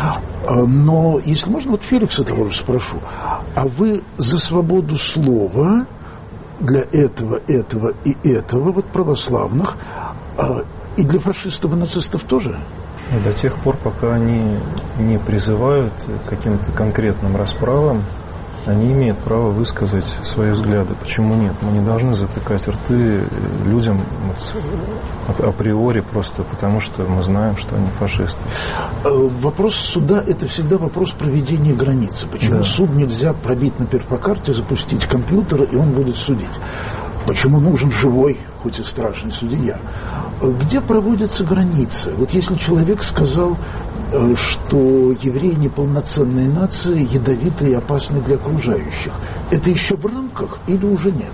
Но, если можно, вот Феликса того же спрошу. А вы за свободу слова для этого, этого и этого, вот православных, и для фашистов и нацистов тоже? И до тех пор, пока они не призывают к каким-то конкретным расправам, они имеют право высказать свои взгляды. Почему нет? Мы не должны затыкать рты людям априори просто потому, что мы знаем, что они фашисты. Вопрос суда – это всегда вопрос проведения границы. Почему да. суд нельзя пробить на перфокарте, запустить компьютер, и он будет судить? Почему нужен живой, хоть и страшный судья? Где проводятся границы? Вот если человек сказал, что евреи неполноценная нация, ядовитые и опасны для окружающих, это еще в рамках или уже нет?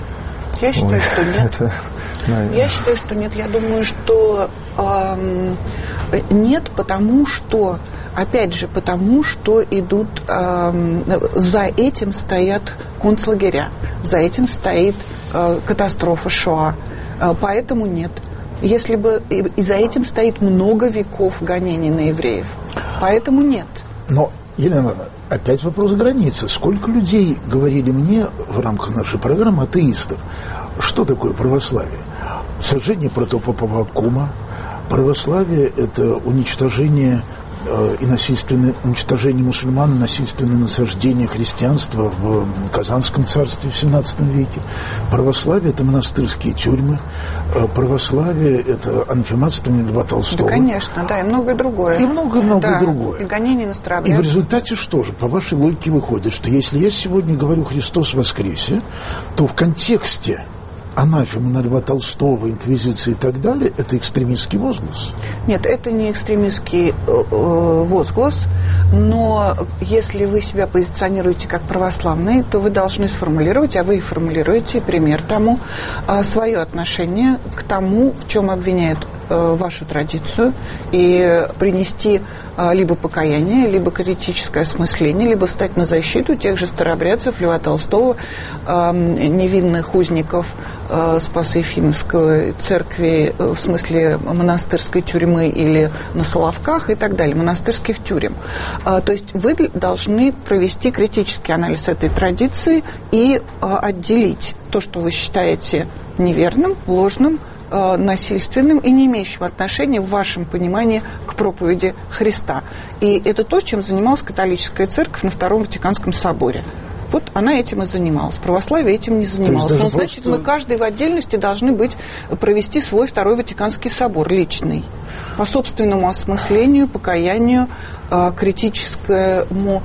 Я считаю, Ой, что нет. Это, Я считаю, что нет. Я думаю, что э, нет, потому что, опять же, потому что идут, э, за этим стоят концлагеря, за этим стоит э, катастрофа Шоа, э, поэтому нет. Если бы и, и за этим стоит много веков гонений на евреев, поэтому нет. Но, Елена Ивановна, опять вопрос границы. Сколько людей говорили мне в рамках нашей программы, атеистов, что такое православие? Сожжение протопопа Акума. Православие – это уничтожение э, и насильственное уничтожение мусульман, насильственное насаждение христианства в Казанском царстве в семнадцатом веке. Православие – это монастырские тюрьмы. Э, православие – это анфематствование Льва Толстого. Да, конечно, да, и многое другое. И многое-многое да, другое. И гонение на старообрядцев. И в результате что же? По вашей логике выходит, что если я сегодня говорю «Христос воскресе», то в контексте анафемы на Льва Толстого, инквизиции и так далее, это экстремистский возглас? Нет, это не экстремистский э, возглас, но если вы себя позиционируете как православный, то вы должны сформулировать, а вы и формулируете, пример тому, э, свое отношение к тому, в чем обвиняют э, вашу традицию, и принести э, либо покаяние, либо критическое осмысление, либо встать на защиту тех же старообрядцев, Льва Толстого, э, невинных узников Спасо-Ефимовской церкви, в смысле монастырской тюрьмы или на Соловках и так далее, монастырских тюрем. То есть вы должны провести критический анализ этой традиции и отделить то, что вы считаете неверным, ложным, насильственным и не имеющим отношения в вашем понимании к проповеди Христа. И это то, чем занималась католическая церковь на Втором Ватиканском соборе. Вот она этим и занималась. Православие этим не занималось. Но, значит, просто... мы каждый в отдельности должны быть, провести свой Второй Ватиканский собор, личный, по собственному осмыслению, покаянию, критическому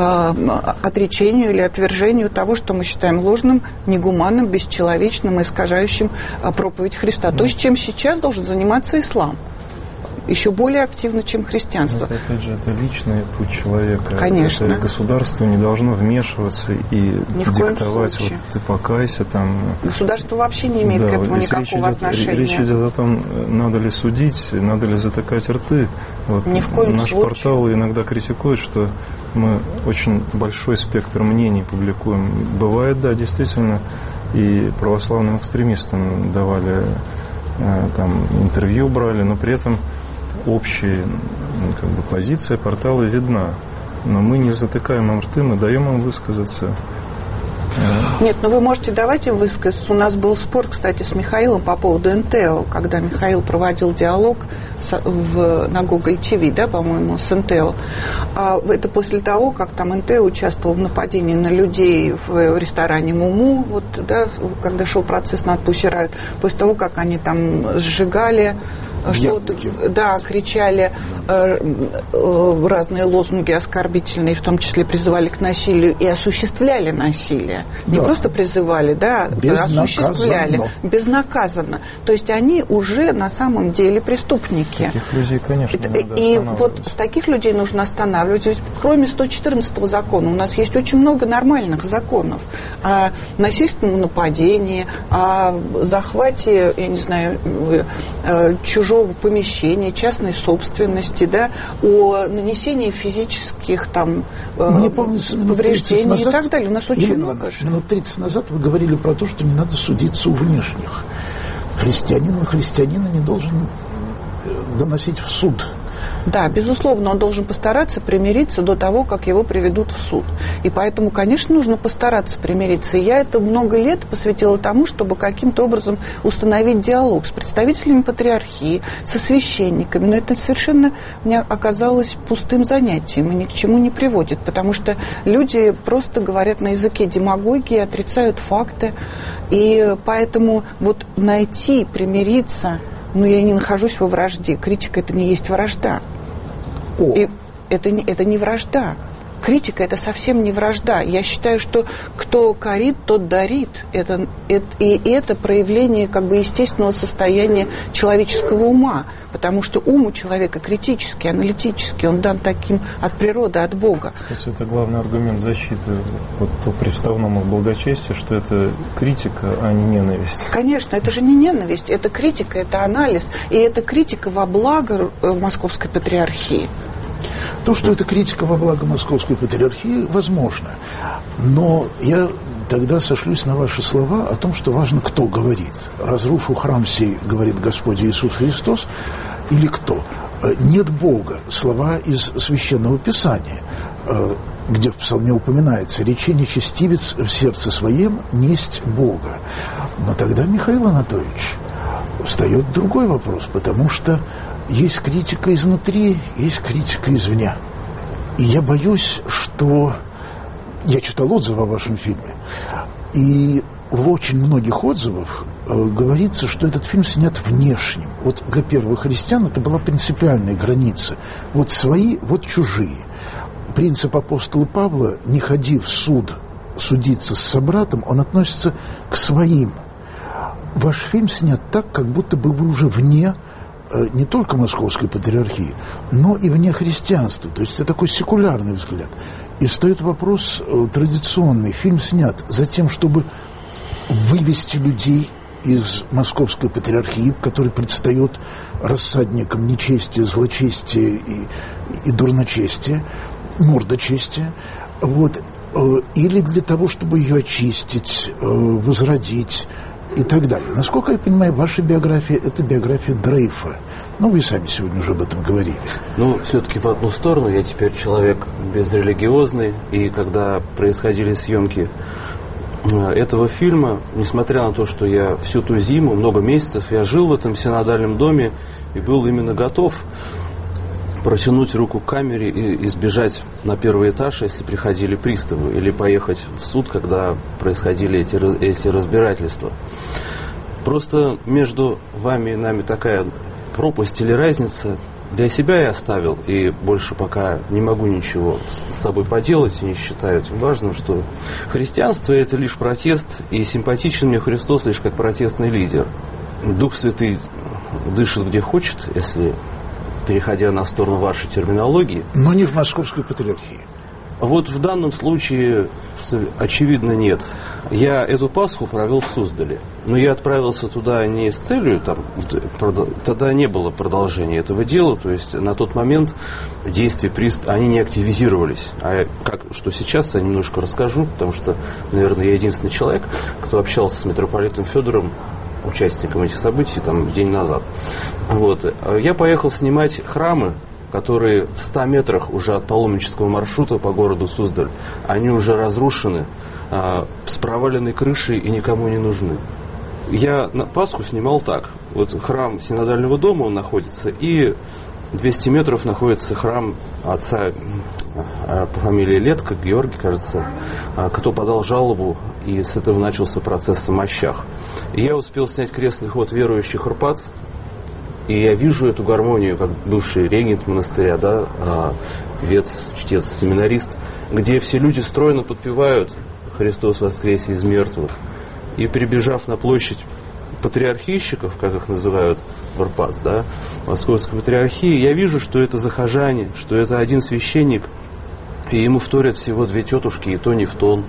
отречению или отвержению того, что мы считаем ложным, негуманным, бесчеловечным и искажающим проповедь Христа. То есть, чем сейчас должен заниматься ислам. Еще более активно, чем христианство. Это, опять же, это личный путь человека. Конечно. Это государство не должно вмешиваться и Ни диктовать, вот ты покайся там. Государство вообще не имеет да, к этому никакого речь идет, отношения. Речь идет о том, надо ли судить, надо ли затыкать рты. Вот Ни в коем наш случае. Портал иногда критикует, что мы очень большой спектр мнений публикуем. Бывает, да, действительно, и православным экстремистам давали там интервью брали, но при этом общая ну, как бы, позиция портала видна. Но мы не затыкаем им рты, мы даем им высказаться. Нет, но вы можете давать им высказаться. У нас был спор, кстати, с Михаилом по поводу эн тэ о, когда Михаил проводил диалог с, в, на Гоголь ТВ, да, по-моему, с эн тэ о. А это после того, как там эн тэ о участвовал в нападении на людей в, в ресторане «Муму», вот, да, когда шел процесс над Пусирают, после того, как они там сжигали, что-то, да, кричали э, э, разные лозунги оскорбительные, в том числе призывали к насилию и осуществляли насилие. Не да. просто призывали, да, осуществляли. Безнаказанно. То есть они уже на самом деле преступники. Таких людей, конечно, надо И вот с таких людей нужно останавливать. Ведь кроме сто четырнадцатого закона у нас есть очень много нормальных законов о насильственном нападении, о захвате, я не знаю, чужого помещения, частной собственности, да, о нанесении физических там Мне помнится, повреждений назад, и так далее. У нас очень Елена, много. Минут тридцать назад вы говорили про то, что не надо судиться у внешних. Христианин на христианина не должен доносить в суд Да, безусловно, он должен постараться примириться до того, как его приведут в суд. И поэтому, конечно, нужно постараться примириться. И я это много лет посвятила тому, чтобы каким-то образом установить диалог с представителями патриархии, со священниками. Но это совершенно мне оказалось пустым занятием и ни к чему не приводит, потому что люди просто говорят на языке демагогии, отрицают факты. И поэтому вот найти, примириться, ну, я не нахожусь во вражде. Критика – это не есть вражда. О. И это не, это не вражда. Критика – это совсем не вражда. Я считаю, что кто корит, тот дарит. Это, это, и это проявление как бы естественного состояния человеческого ума. Потому что ум у человека критический, аналитический. Он дан таким от природы, от Бога. Кстати, это главный аргумент защиты вот, по приставному благочестию, что это критика, а не ненависть. Конечно, это же не ненависть. Это критика, это анализ. И это критика во благо Московской Патриархии. То, что это критика во благо Московской Патриархии, возможно. Но я тогда сошлюсь на ваши слова о том, что важно, кто говорит. «Разрушу храм сей, говорит Господь Иисус Христос», или кто? «Нет Бога» – слова из Священного Писания, где в псалме упоминается «речи нечестивец в сердце своем несть Бога». Но тогда, Михаил Анатольевич, встает другой вопрос, потому что есть критика изнутри, есть критика извне. И я боюсь, что... Я читал отзывы о вашем фильме, и в очень многих отзывах э, говорится, что этот фильм снят внешним. Вот для первых христиан это была принципиальная граница. Вот свои, вот чужие. Принцип апостола Павла «не ходи в суд судиться с собратом», он относится к своим. Ваш фильм снят так, как будто бы вы уже вне не только Московской Патриархии, но и вне христианства. То есть это такой секулярный взгляд. И встает вопрос традиционный. Фильм снят за тем, чтобы вывести людей из Московской Патриархии, который предстает рассадником нечестия, злочестия и, и дурночестия, мордочестия. Вот. Или для того, чтобы ее очистить, возродить, и так далее. Насколько я понимаю, ваша биография – это биография дрейфа. Ну, вы сами сегодня уже об этом говорили. Ну, все-таки в одну сторону. Я теперь человек безрелигиозный. И когда происходили съемки этого фильма, несмотря на то, что я всю ту зиму, много месяцев, я жил в этом синодальном доме и был именно готов протянуть руку к камере и избежать на первый этаж, если приходили приставы, или поехать в суд, когда происходили эти, эти разбирательства. Просто между вами и нами такая пропасть или разница. Для себя я оставил, и больше пока не могу ничего с собой поделать, и не считаю этим важным, что христианство – это лишь протест, и симпатичен мне Христос лишь как протестный лидер. Дух Святый дышит где хочет, если... переходя на сторону вашей терминологии. Но не в Московской Патриархии. Вот в данном случае, очевидно, нет. Я эту Пасху провел в Суздале. Но я отправился туда не с целью, там, тогда не было продолжения этого дела, то есть на тот момент действия прист, они не активизировались. А как, что сейчас, я немножко расскажу, потому что, наверное, я единственный человек, кто общался с митрополитом Федором, участником этих событий, там, день назад. Вот. Я поехал снимать храмы, которые в ста метрах уже от паломнического маршрута по городу Суздаль. Они уже разрушены, а, с проваленной крышей и никому не нужны. Я на Пасху снимал так. Вот храм Синодального дома, он находится, и двести метров находится храм отца по фамилии Летко, Георгий, кажется, кто подал жалобу, и с этого начался процесс о мощах. И я успел снять крестный ход верующих Рпац, и я вижу эту гармонию, как бывший регент монастыря, да, певец, чтец, семинарист, где все люди стройно подпевают «Христос воскресе из мертвых». И прибежав на площадь патриархийщиков, как их называют в Рпац, да, Московской Патриархии, я вижу, что это захожане, что это один священник, и ему вторят всего две тетушки, и то не в тон.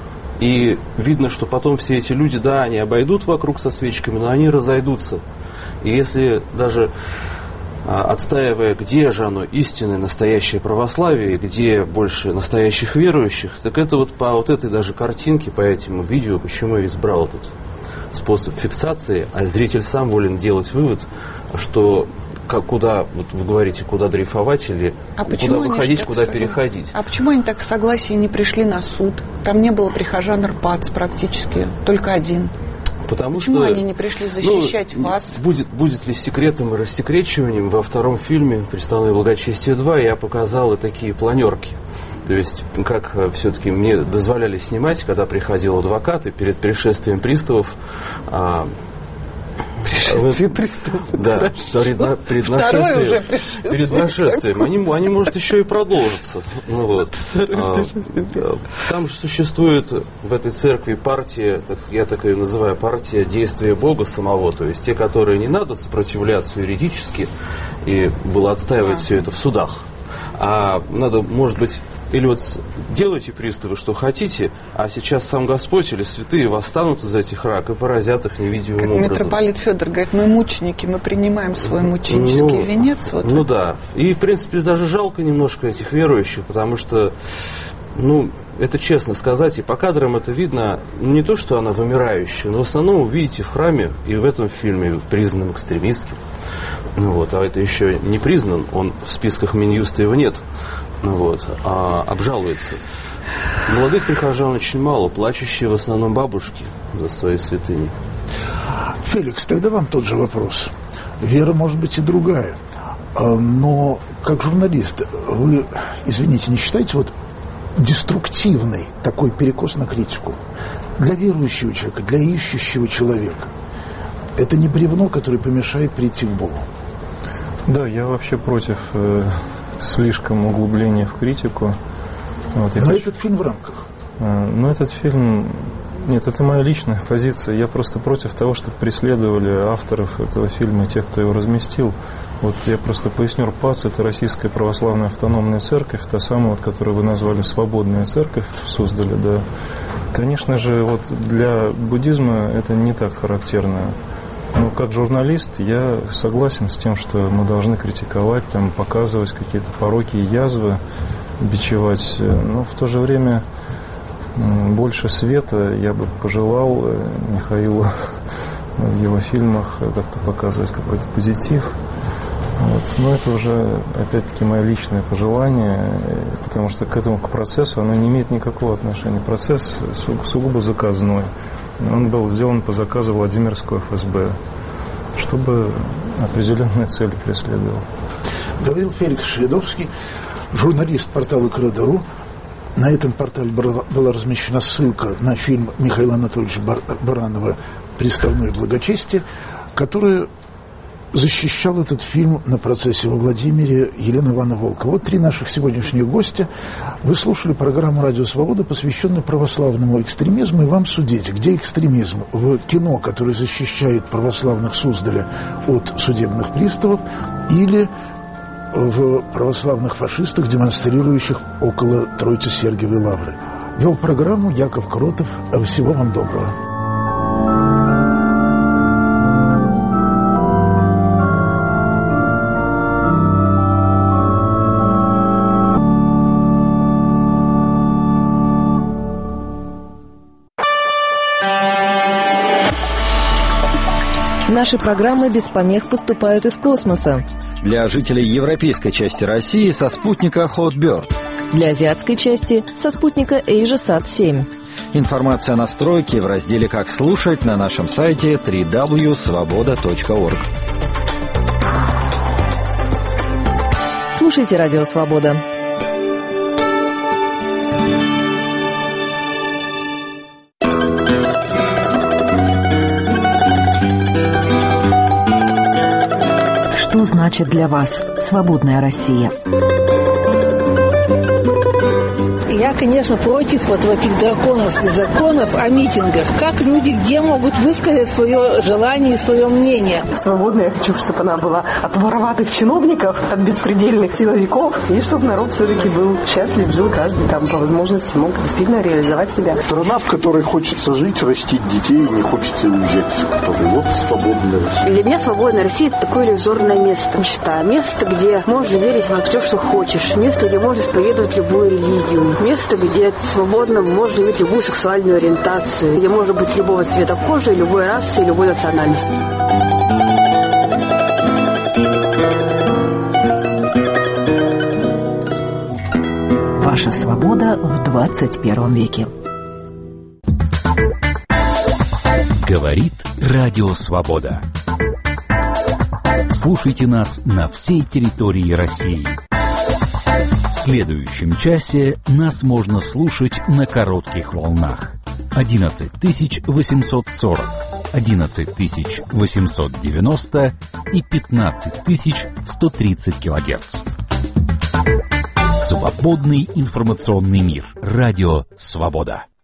И видно, что потом все эти люди, да, они обойдут вокруг со свечками, но они разойдутся. И если даже а, отстаивая, где же оно истинное, настоящее православие, где больше настоящих верующих, так это вот по вот этой даже картинке, по этому видео, почему я избрал этот способ фиксации, а зритель сам волен делать вывод, что как, куда, вот вы говорите, куда дрейфовать или а куда выходить, куда согласны? переходить. А почему они так в согласии не пришли на суд? Там не было прихожан РПАЦ практически, только один. Потому Почему что, они не пришли защищать ну, вас? Будет, будет ли секретом и рассекречиванием, во втором фильме «Приставное благочестие два» я показал и такие планерки. То есть, как все-таки мне дозволяли снимать, когда приходил адвокат, и перед пришествием приставов... А, Пришествие приставов. Да, перед, перед, нашествием, перед нашествием. Они, они, может, еще и продолжатся. Ну, вот. а, там же существует в этой церкви партия, так, я так ее называю, партия действия Бога самого. То есть те, которые не надо сопротивляться юридически и было отстаивать да. все это в судах. А надо, может быть, или вот делайте приставы, что хотите, а сейчас сам Господь или святые восстанут из этих рак и поразят их невидимым как образом. Митрополит Федор говорит, мы мученики, мы принимаем свой мученический ну, венец. Вот ну да. И, в принципе, даже жалко немножко этих верующих, потому что, ну, это честно сказать, и по кадрам это видно, не то, что она вымирающая, но в основном вы видите в храме и в этом фильме признанном экстремистским. Ну, вот, а это еще не признан, он в списках Минюста его нет. Ну, вот, а обжалуется. Молодых прихожан очень мало, плачущие в основном бабушки за свои святыни. Феликс, тогда вам тот же вопрос. Вера может быть и другая. Но как журналист, вы, извините, не считаете вот деструктивный такой перекос на критику для верующего человека, для ищущего человека? Это не бревно, которое помешает прийти к Богу. Да, я вообще против э, слишком углубления в критику. Вот, Но хочу... этот фильм в рамках. Э, но этот фильм... Нет, это моя личная позиция. Я просто против того, чтобы преследовали авторов этого фильма, тех, кто его разместил. Вот я просто поясню, РПАЦ – это Российская Православная Автономная Церковь, та самая, вот, которую вы назвали «Свободная Церковь» в Суздале, да. Конечно же, вот для буддизма это не так характерно. Но как журналист я согласен с тем, что мы должны критиковать, там, показывать какие-то пороки и язвы, бичевать. Но в то же время больше света я бы пожелал Михаилу в его фильмах как-то показывать какой-то позитив. Вот. Но это уже, опять-таки, мое личное пожелание, потому что к этому, к процессу, оно не имеет никакого отношения. Процесс сугубо заказной. Он был сделан по заказу Владимирского эф эс бэ, чтобы определенные цели преследовал. Говорил Феликс Шведовский, журналист портала Кредо.ру. На этом портале была размещена ссылка на фильм Михаила Анатольевича Баранова «Приставное благочестие», который защищал этот фильм на процессе во Владимире Елена Ивановна Волкова. Вот три наших сегодняшних гостя. Вы слушали программу «Радио Свобода», посвященную православному экстремизму, и вам судить, где экстремизм: в кино, которое защищает православных Суздаля от судебных приставов, или в православных фашистах, демонстрирующих около Троице-Сергиевой лавры. Вел программу Яков Кротов. Всего вам доброго. Наши программы без помех поступают из космоса. Для жителей европейской части России со спутника Hotbird. Для азиатской части со спутника AsiaSat семь. Информация о настройке в разделе «Как слушать» на нашем сайте дабл-ю дабл-ю дабл-ю точка свобода точка орг. Слушайте «Радио Свобода». Что значит для вас свободная Россия? Я, конечно, против вот этих драконовских законов о митингах. Как люди где могут высказать свое желание и свое мнение? Свободная я хочу, чтобы она была от вороватых чиновников, от беспредельных силовиков, и чтобы народ все-таки был счастлив, жил каждый там по возможности, мог действительно реализовать себя. Страна, в которой хочется жить, растить детей, и не хочется уезжать из которой. Вот свободная Россия. Для меня свободная Россия – это такое иллюзорное место, мечта. Место, где можно верить во все, что хочешь. Место, где можно исповедовать любую религию. Место, где свободно можно иметь любую сексуальную ориентацию, где можно быть любого цвета кожи, любой расы и любой национальности. Наша свобода в двадцать первом веке. Говорит Радио Свобода. Слушайте нас на всей территории России. В следующем часе нас можно слушать на коротких волнах. одиннадцать тысяч восемьсот сорок, одиннадцать тысяч восемьсот девяносто и пятнадцать тысяч сто тридцать килогерц. Свободный информационный мир. Радио Свобода.